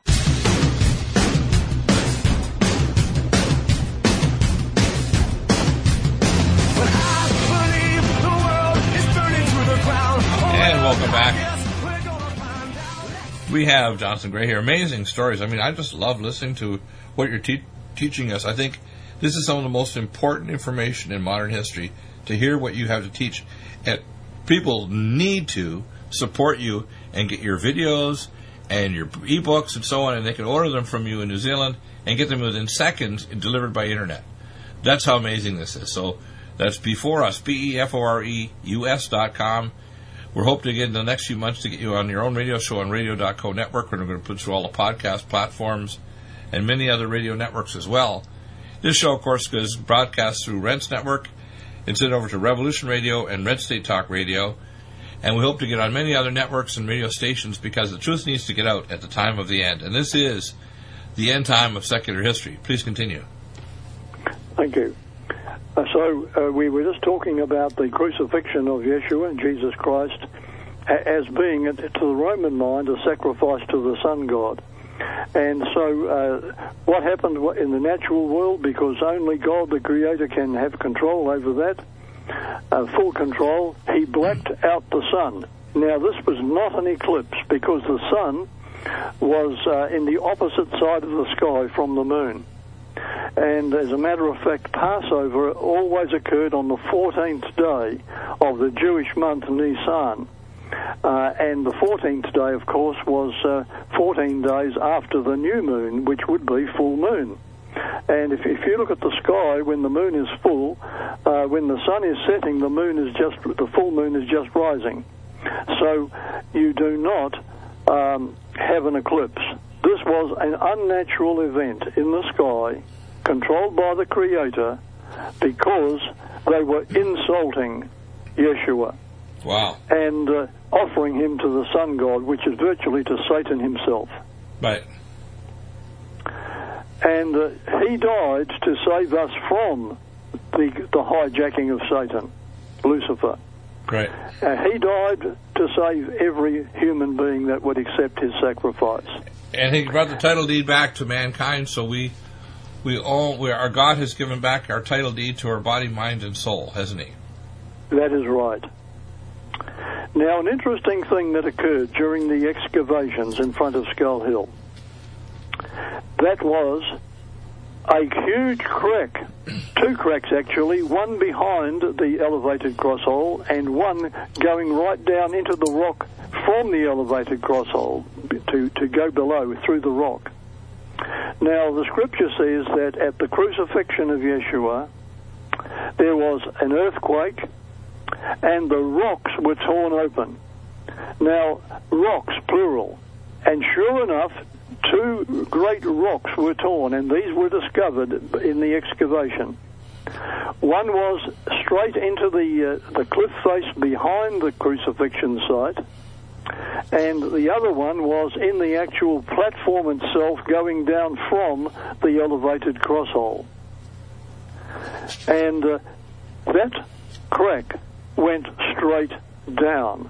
And welcome back. We have Johnson Gray here. Amazing stories. I mean, I just love listening to what you're te- teaching us. I think this is some of the most important information in modern history, to hear what you have to teach. And people need to support you and get your videos and your ebooks and so on, and they can order them from you in New Zealand and get them within seconds and delivered by internet. That's how amazing this is. So that's Before Us, B E F O R E U S dot com. We're hoping to get in the next few months to get you on your own radio show on radio dot co network. We're going to put through all the podcast platforms and many other radio networks as well. This show, of course, is broadcast through Rents Network and sent over to Revolution Radio and Red State Talk Radio. And we hope to get on many other networks and radio stations, because the truth needs to get out at the time of the end. And this is the end time of secular history. Please continue. Thank you. Uh, so uh, we were just talking about the crucifixion of Yeshua, Jesus Christ, a- as being, to the Roman mind, a sacrifice to the sun god. And so uh, what happened in the natural world, because only God, the Creator, can have control over that, uh, full control, he blacked out the sun. Now, this was not an eclipse, because the sun was uh, in the opposite side of the sky from the moon. And as a matter of fact, Passover always occurred on the fourteenth day of the Jewish month Nisan. Uh, and the fourteenth day, of course, was uh, fourteen days after the new moon, which would be full moon. And if, if you look at the sky when the moon is full, uh, when the sun is setting, the moon is just the full moon is just rising. So you do not um, have an eclipse. This was an unnatural event in the sky, controlled by the Creator, because they were insulting Yeshua. Wow. And uh, offering him to the sun god, which is virtually to Satan himself. Right. And uh, he died to save us from the, the hijacking of Satan, Lucifer. Right. Uh, he died to save every human being that would accept his sacrifice. And he brought the title deed back to mankind, so we, we all, we, our God has given back our title deed to our body, mind, and soul, hasn't he? That is right. Now, an interesting thing that occurred during the excavations in front of Skull Hill, that was a huge crack, two cracks actually, one behind the elevated cross hole and one going right down into the rock from the elevated cross hole to, to go below through the rock. Now, the scripture says that at the crucifixion of Yeshua, there was an earthquake and the rocks were torn open. Now, rocks, plural. And sure enough, two great rocks were torn, and these were discovered in the excavation. One was straight into the uh, the cliff face behind the crucifixion site, And the other one was in the actual platform itself going down from the elevated crosshole. And uh, that crack went straight down.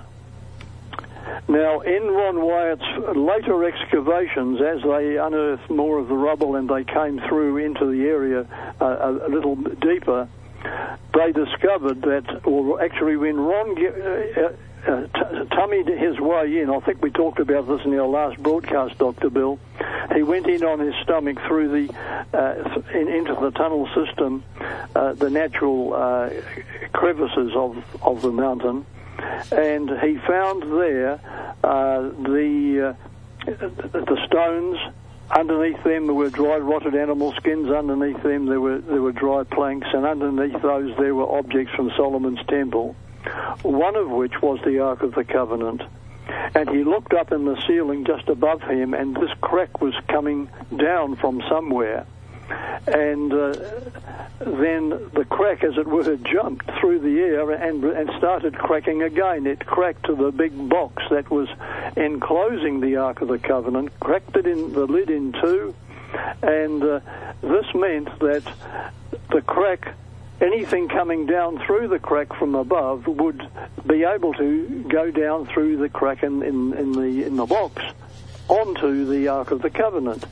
Now, in Ron Wyatt's later excavations, as they unearthed more of the rubble and they came through into the area uh, a little deeper, they discovered that, or actually when Ron uh, uh, t- tummied his way in, I think we talked about this in our last broadcast, Doctor Bill, he went in on his stomach through the, uh, in, into the tunnel system, uh, the natural uh, crevices of, of the mountain, and he found there uh, the uh, the stones. Underneath them there were dry rotted animal skins. Underneath them there were there were dry planks, and underneath those there were objects from Solomon's temple, one of which was the Ark of the Covenant. And he looked up in the ceiling just above him, and this crack was coming down from somewhere. And uh, then the crack, as it were, jumped through the air and and started cracking again. It cracked the big box that was enclosing the Ark of the Covenant, cracked it in the lid in two, and uh, this meant that the crack, anything coming down through the crack from above, would be able to go down through the crack in, in, in the in the box onto the Ark of the Covenant.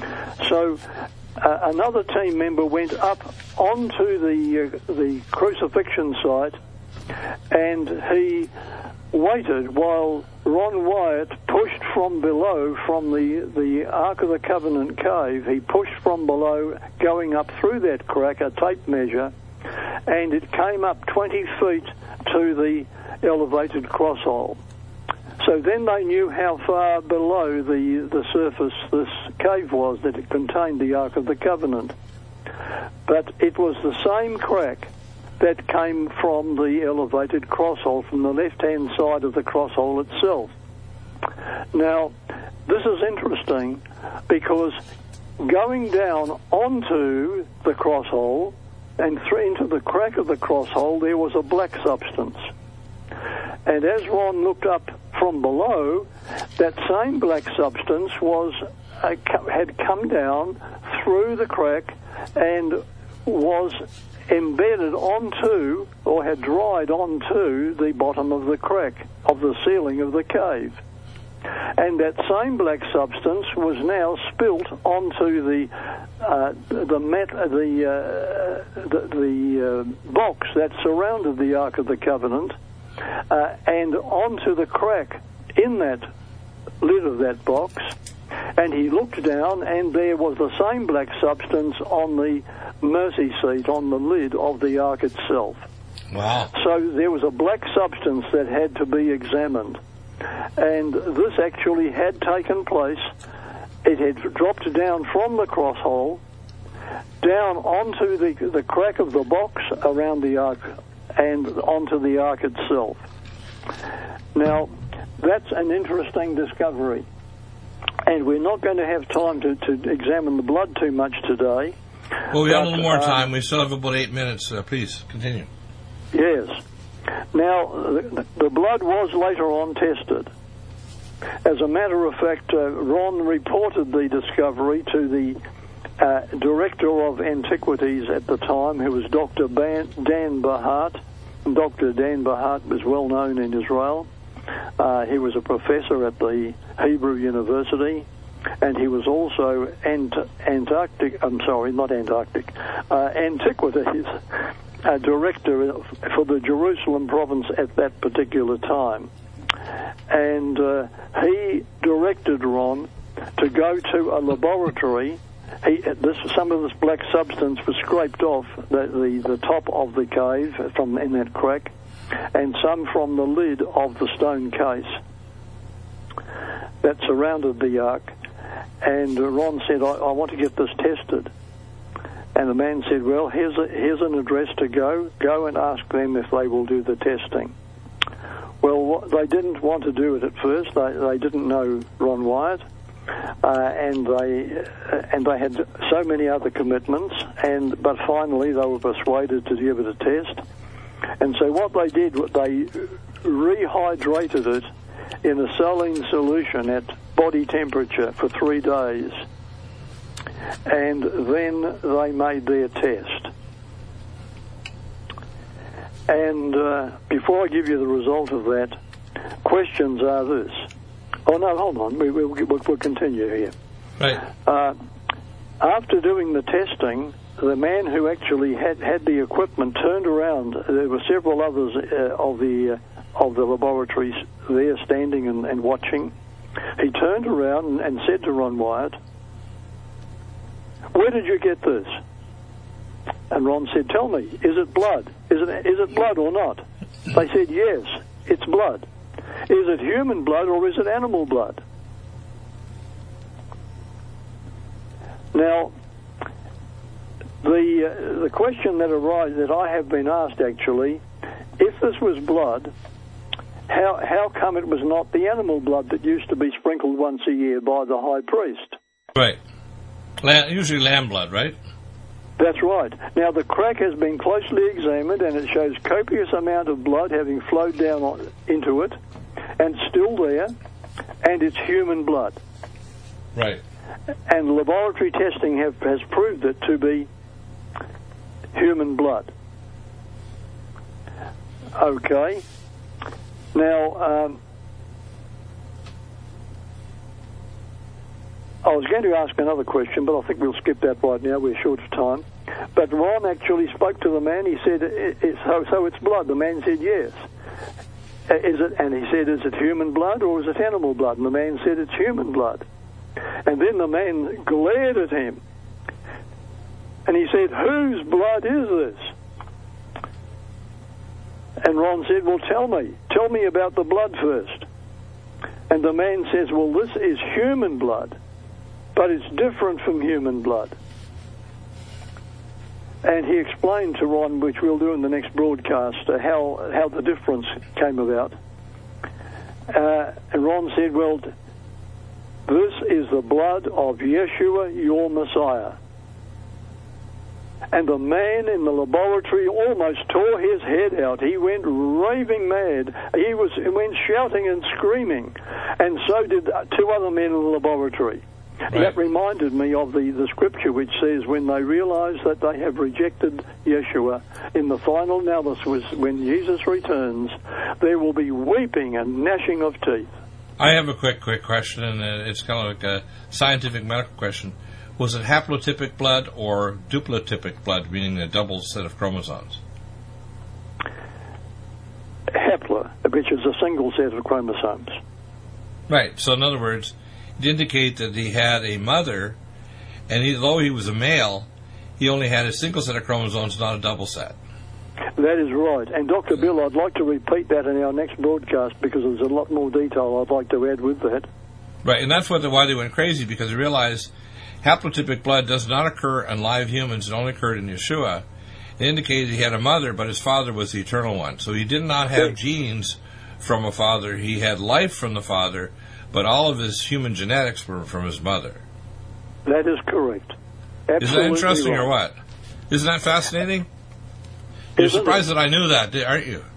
So Uh, another team member went up onto the uh, the crucifixion site, and he waited while Ron Wyatt pushed from below, from the, the Ark of the Covenant cave. He pushed from below, going up through that crack, a tape measure, and it came up twenty feet to the elevated crosshole. So then they knew how far below the, the surface this cave was, that it contained the Ark of the Covenant. But it was the same crack that came from the elevated crosshole, from the left-hand side of the crosshole itself. Now, this is interesting because going down onto the crosshole and through into the crack of the crosshole, there was a black substance. And as Ron looked up from below, that same black substance was uh, had come down through the crack and was embedded onto, or had dried onto, the bottom of the crack of the ceiling of the cave. And that same black substance was now spilt onto the uh, the met, the uh, the, the uh, box that surrounded the Ark of the Covenant, uh, and onto the crack in that lid of that box. And he looked down, and there was the same black substance on the mercy seat, on the lid of the Ark itself. Wow! So there was a black substance that had to be examined. And this actually had taken place. It had dropped down from the crosshole, down onto the, the crack of the box around the Ark, and onto the Ark itself. Now, that's an interesting discovery. And we're not going to have time to, to examine the blood too much today. Well, we but, have a little more uh, time. We still have about eight minutes. Uh, please, continue. Yes. Now, the, the blood was later on tested. As a matter of fact, uh, Ron reported the discovery to the uh, Director of Antiquities at the time, who was Doctor Ban- Dan Bahat. Doctor Dan Bahat was well known in Israel. Uh, he was a professor at the Hebrew University, and he was also Ant- Antarctic, I'm sorry, not Antarctic, uh, Antiquities uh, Director for the Jerusalem province at that particular time. And uh, he directed Ron to go to a laboratory. He, this, some of this black substance was scraped off the, the, the top of the cave from in that crack, and some from the lid of the stone case that surrounded the Ark. And Ron said, I, I want to get this tested. And the man said, well, here's, a, here's an address to go. Go and ask them if they will do the testing. Well, they didn't want to do it at first. They, they didn't know Ron Wyatt. Uh, and they uh, and they had so many other commitments, and but finally they were persuaded to give it a test. And so what they did, they rehydrated it in a saline solution at body temperature for three days. And then they made their test. And uh, before I give you the result of that, questions are this. Oh, no, hold on. We, we'll, we'll continue here. Right. Uh, after doing the testing, the man who actually had, had the equipment turned around. There were several others uh, of the uh, of the laboratories there standing and, and watching. He turned around and, and said to Ron Wyatt, "Where did you get this?" And Ron said, "Tell me, is it blood? Is it is it blood or not?" They said, "Yes, it's blood. Is it human blood or is it animal blood?" Now, the uh, the question that arises, that I have been asked actually, if this was blood, how how come it was not the animal blood that used to be sprinkled once a year by the high priest? Right. La- usually lamb blood, right? That's right. Now, the crack has been closely examined, and it shows copious amount of blood having flowed down on, into it, and still there, and it's human blood. Right. And laboratory testing have, has proved it to be human blood. Okay. Now, um, I was going to ask another question, but I think we'll skip that right now. We're short of time. But Ron actually spoke to the man. He said, it, it, so, so it's blood. The man said, yes. Uh, Is it? And he said, is it human blood or is it animal blood? And the man said, it's human blood. And then the man glared at him. And he said, whose blood is this? And Ron said, well, tell me. Tell me about the blood first. And the man says, well, this is human blood, but it's different from human blood. And he explained to Ron, which we'll do in the next broadcast, uh, how how the difference came about. Uh, and Ron said, well, this is the blood of Yeshua, your Messiah. And the man in the laboratory almost tore his head out. He went raving mad. He was he went shouting and screaming. And so did two other men in the laboratory. Right. That reminded me of the, the scripture which says, when they realize that they have rejected Yeshua, in the final analysis, when Jesus returns, there will be weeping and gnashing of teeth. I have a quick, quick question, and it's kind of like a scientific medical question. Was it haplotypic blood or duplotypic blood, meaning a double set of chromosomes? Haplo, which is a single set of chromosomes. Right. So in other words, it indicates that he had a mother, and he, though he was a male, he only had a single set of chromosomes, not a double set. That is right. And Doctor Bill, I'd like to repeat that in our next broadcast because there's a lot more detail I'd like to add with that. Right, and that's what the, why they went crazy, because they realized haplotypic blood does not occur in live humans. It only occurred in Yeshua. It indicated he had a mother, but his father was the eternal one. So he did not have yeah. genes from a father. He had life from the father, but all of his human genetics were from his mother. That is correct. Absolutely. Isn't that interesting right. or what? Isn't that fascinating? You're Isn't surprised it? that I knew that, aren't you?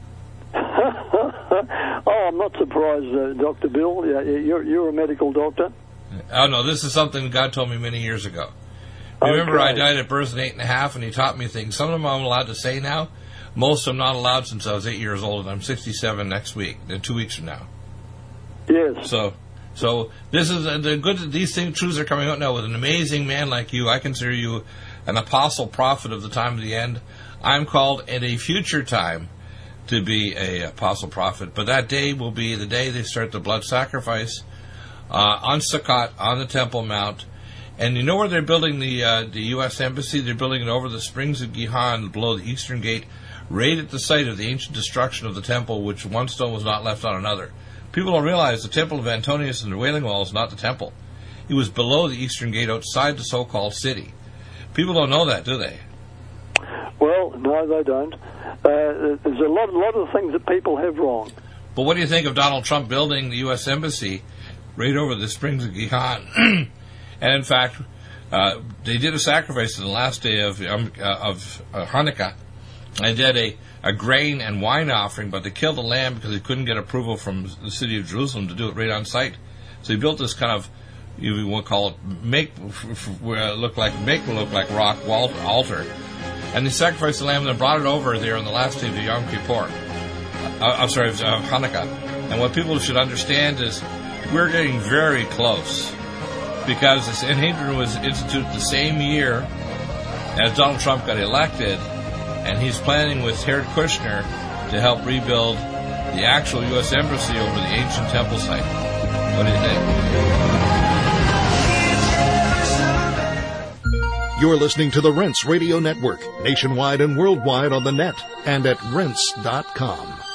Oh, I'm not surprised, uh, Doctor Bill. Yeah, you're, you're a medical doctor. Oh, no, this is something God told me many years ago. Remember, okay. I died at birth at eight and a half, and he taught me things. Some of them I'm allowed to say now. Most I'm not allowed since I was eight years old, and I'm sixty-seven next week, then two weeks from now. Yes. So, so this is uh, the good. These things, truths are coming out now with an amazing man like you. I consider you an apostle prophet of the time of the end. I'm called at a future time to be a apostle prophet, but that day will be the day they start the blood sacrifice uh, on Sukkot on the Temple Mount. And you know where they're building the uh, the U S Embassy? They're building it over the Springs of Gihon, below the Eastern Gate, right at the site of the ancient destruction of the temple, which one stone was not left on another. People don't realize the Temple of Antonius and the Wailing Wall is not the temple. It was below the Eastern Gate, outside the so-called city. People don't know that, do they? Well, no, they don't. Uh, there's a lot, lot of things that people have wrong. But what do you think of Donald Trump building the U S Embassy right over the Springs of Gihon? And in fact, uh, they did a sacrifice on the last day of um, uh, of uh, Hanukkah, and did a, a grain and wine offering, but they killed the lamb because they couldn't get approval from the city of Jerusalem to do it right on site. So he built this kind of, you would call it, make look like make look like rock altar, and they sacrificed the lamb and then brought it over there on the last day of Yom Kippur. Uh, I'm sorry, it was uh, Hanukkah. And what people should understand is we're getting very close, because the Sanhedrin was instituted the same year as Donald Trump got elected, and he's planning with Jared Kushner to help rebuild the actual U S embassy over the ancient temple site. What do you think? You're listening to the Rense Radio Network, nationwide and worldwide on the net and at rense dot com.